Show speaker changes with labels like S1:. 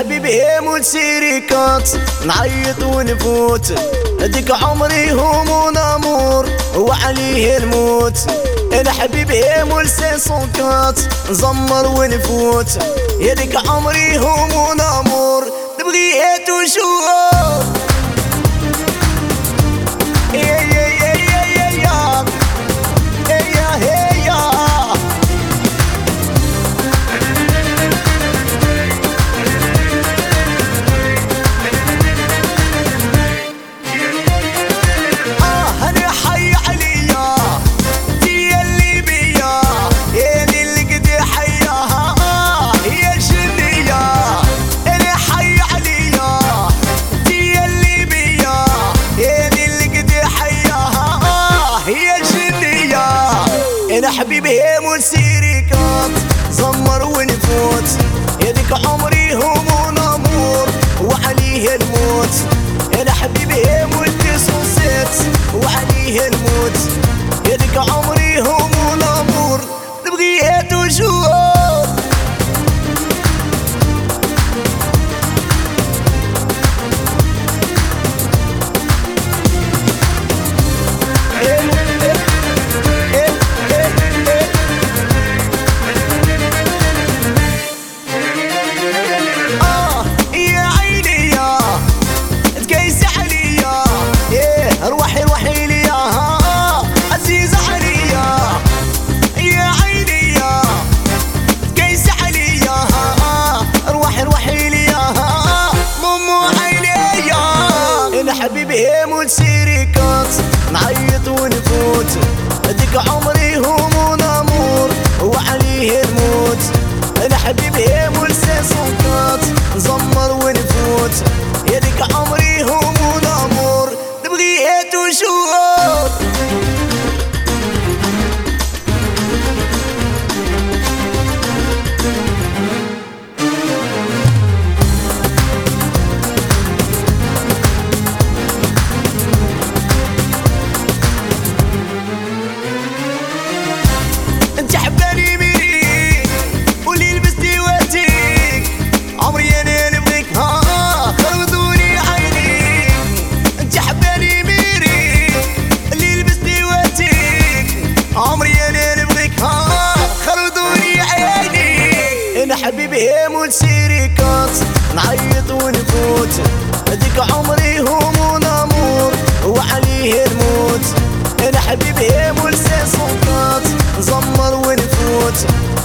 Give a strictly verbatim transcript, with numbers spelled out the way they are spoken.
S1: حبيبي يموت سيريكات نعيط ونفوت هديك عمري هموم امور وعليه الموت. انا حبيبي يموت سيسونكات نزمر ونفوت هديك عمري هموم امور تبغي توجور. انا حبيبي يموت سيريكات زمر ونفوت يديك عمري هموم امور وعليه الموت. انا حبيبي يموت سوسيت وعليه الموت يديك عمري هموم امور تبغي توجور. روحي روحي لي يا عزيزة عليا يا عيني يا قيس عليا روحي روحي لي يا ماما عيني يا. انا حبيبي يموت سيريكات نعيط ونفوت هديك عمري هموم امور وعليه الموت. انا حبيبي يموت سيسونكات نزمر ونفوت هديك عمري هموم امور تبغي توجور. انت حباني مين قولي لبستي واتيك عمري انا نبغيك ها خربتوني عينيك. انت حباني ميري اللي لبستي واتيك عمري انا نبغيك ها خربتوني عينيك. انا حبيبي يموت سيريكات نعيط ونفوت هديك عمري هموم امور وعليه الموت. انا حبيبي يموت سيسونكات نزمر ونفوت